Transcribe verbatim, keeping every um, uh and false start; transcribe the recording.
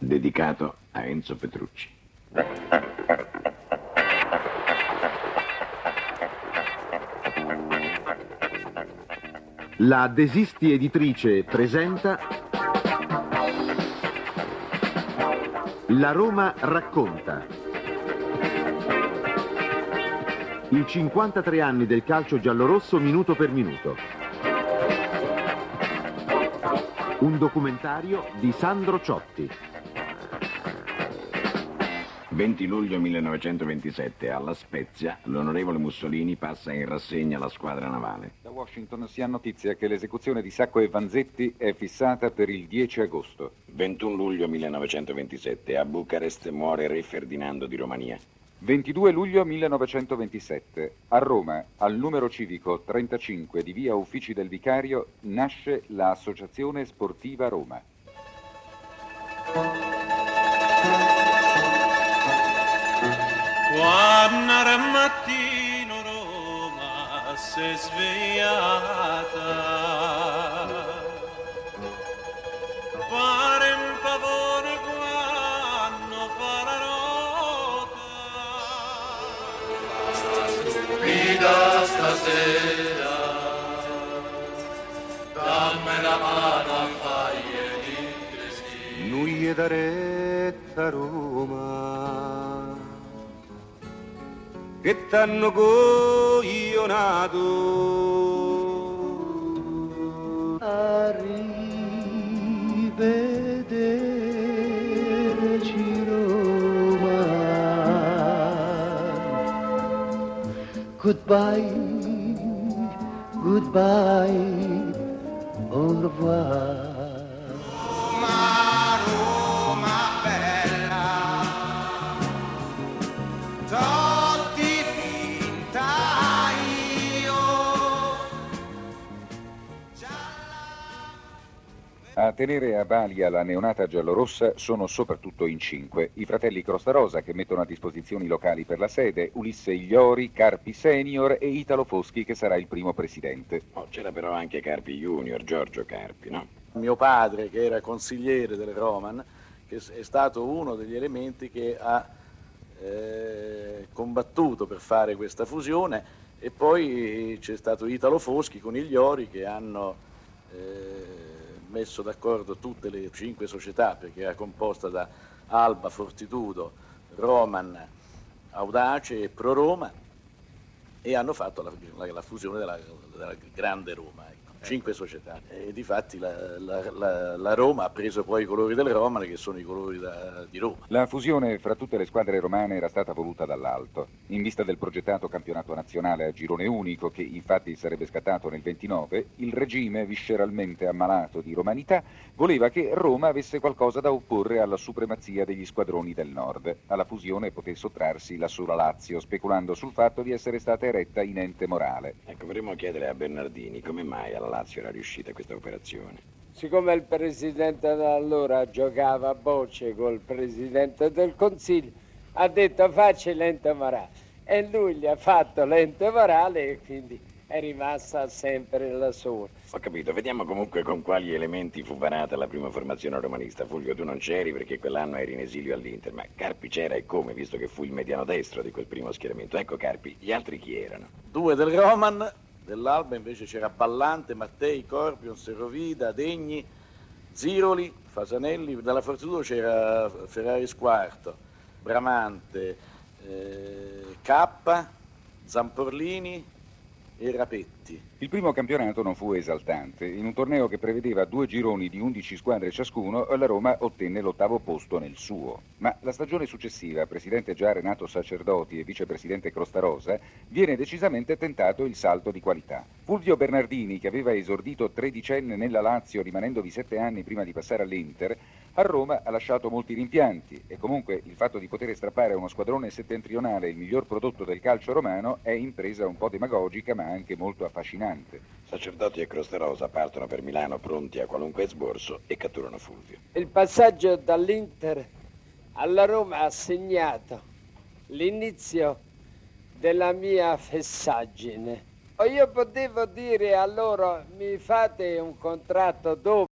dedicato a Enzo Petrucci. La Desisti Editrice presenta La Roma racconta. I cinquantatré anni del calcio giallorosso minuto per minuto. Un documentario di Sandro Ciotti. venti luglio millenovecentoventisette, alla Spezia, l'onorevole Mussolini passa in rassegna la squadra navale. Da Washington si ha notizia che l'esecuzione di Sacco e Vanzetti è fissata per il dieci agosto. ventuno luglio millenovecentoventisette, a Bucarest muore Re Ferdinando di Romania. ventidue luglio millenovecentoventisette, a Roma, al numero civico trentacinque di via Uffici del Vicario, nasce l'Associazione Sportiva Roma. Quando era mattino Roma si è svegliata, pare un pavone quando fa la nota. Sta stupida stasera, dammi la mano a faglie di lui è da retta Roma che t'hanno coglionato a rivederci Roma. Goodbye, goodbye, au revoir. Roma, Roma bella, tutti finta io. A tenere a balia la neonata giallorossa sono soprattutto in cinque: i fratelli Crostarosa, che mettono a disposizione i locali per la sede, Ulisse Igliori, Carpi Senior e Italo Foschi, che sarà il primo presidente. Oh, c'era però anche Carpi Junior, Giorgio Carpi, no? Mio padre, che era consigliere del Roman, che è stato uno degli elementi che ha eh, combattuto per fare questa fusione, e poi c'è stato Italo Foschi con Igliori, che hanno eh, messo d'accordo tutte le cinque società, perché era composta da Alba, Fortitudo, Roman, Audace e Pro Roma, e hanno fatto la, la, la fusione della, della grande Roma. Ecco. Cinque società, e difatti la, la, la, la Roma ha preso poi i colori del Roman, che sono i colori da, di Roma. La fusione fra tutte le squadre romane era stata voluta dall'alto, in vista del progettato campionato nazionale a girone unico, che infatti sarebbe scattato nel ventinove. Il regime, visceralmente ammalato di romanità, voleva che Roma avesse qualcosa da opporre alla supremazia degli squadroni del nord. Alla fusione poté sottrarsi la sola Lazio, speculando sul fatto di essere stata eretta in ente morale. Ecco, vorremmo chiedere a Bernardini come mai alla Lazio era riuscita questa operazione. Siccome il presidente da allora giocava a bocce col presidente del Consiglio, ha detto facci l'ente morale, e lui gli ha fatto l'ente morale e quindi è rimasta sempre la sua. Ho capito, vediamo comunque con quali elementi fu varata la prima formazione romanista. Fulvio, tu non c'eri perché quell'anno eri in esilio all'Inter, ma Carpi c'era, e come, visto che fu il mediano destro di quel primo schieramento. Ecco Carpi, gli altri chi erano? Due del Roman. Dell'Alba invece c'era Ballante, Mattei, Corpion, Serrovida, Degni, Ziroli, Fasanelli. Dalla Fortitudo c'era Ferrari Squarto, Bramante, eh, Cappa, Zamporlini e Rapetti. Il primo campionato non fu esaltante. In un torneo che prevedeva due gironi di undici squadre ciascuno, la Roma ottenne l'ottavo posto nel suo. Ma la stagione successiva, presidente già Renato Sacerdoti e vicepresidente Crostarosa, viene decisamente tentato il salto di qualità. Fulvio Bernardini, che aveva esordito tredicenne nella Lazio, rimanendovi sette anni prima di passare all'Inter, a Roma ha lasciato molti rimpianti, e comunque il fatto di poter strappare a uno squadrone settentrionale il miglior prodotto del calcio romano è impresa un po' demagogica ma anche molto affascinante. Sacerdoti e Crostarosa partono per Milano pronti a qualunque esborso e catturano Fulvio. Il passaggio dall'Inter alla Roma ha segnato l'inizio della mia fessaggine. O io potevo dire a loro mi fate un contratto dopo